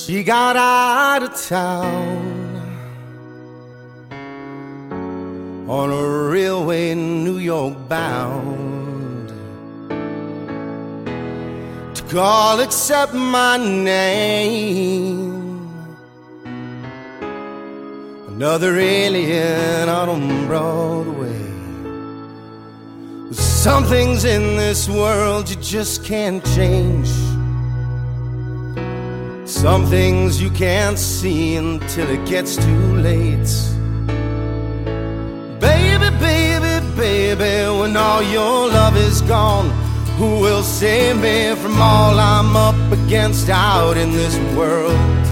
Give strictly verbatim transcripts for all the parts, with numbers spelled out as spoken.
She got out of town on a railway in New York bound. Took all except my name. Another alien out on Broadway. Some things in this world you just can't change. Some things you can't see until it gets too late. Baby, baby, baby, when all your love is gone, who will save me from all I'm up against out in this world?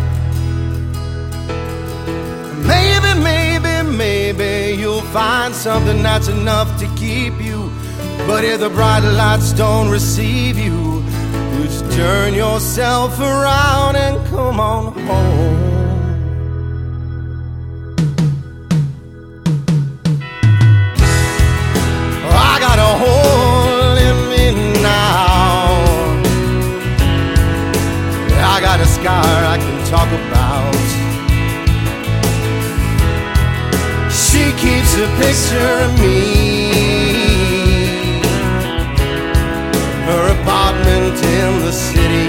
Maybe, maybe, maybe you'll find something that's enough to keep you. But if the bright lights don't receive you, just turn yourself around and come on home. I got a hole in me now. I got a scar I can talk about. She keeps a picture of me, her apartment in the city.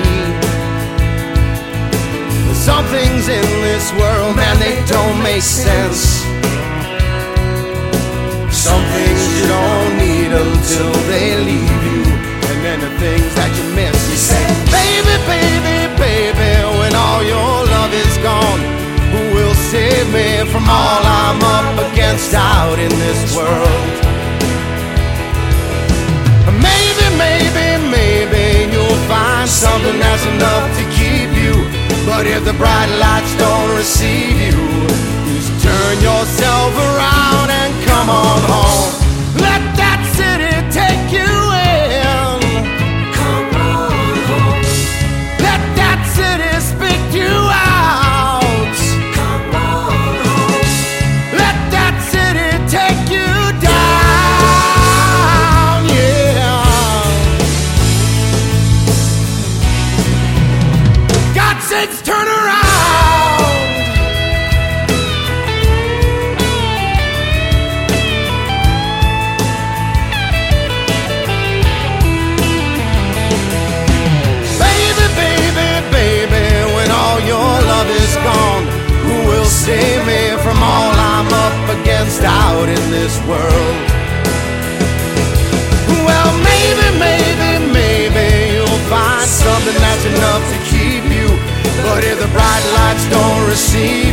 Some things in this world, man, they don't make sense. Some things you don't need until they leave you. And then the things that you miss, you say, baby, baby, baby, when all your love is gone, who will save me from all I'm up against out in this world? Maybe, maybe, maybe you'll find something that's enough to keep you. But if the bright lights don't receive you, just turn yourself around and come on home. Let that city take you in. Come on home. Let that city spit you out. Come on home. Let that city take you down. Yeah. God sakes, turn around. Baby, baby, baby, when all your love is gone, who will save me from all I'm up against out in this world? Well, maybe, maybe, maybe you'll find something that's enough to keep you. But if the bright lights don't receive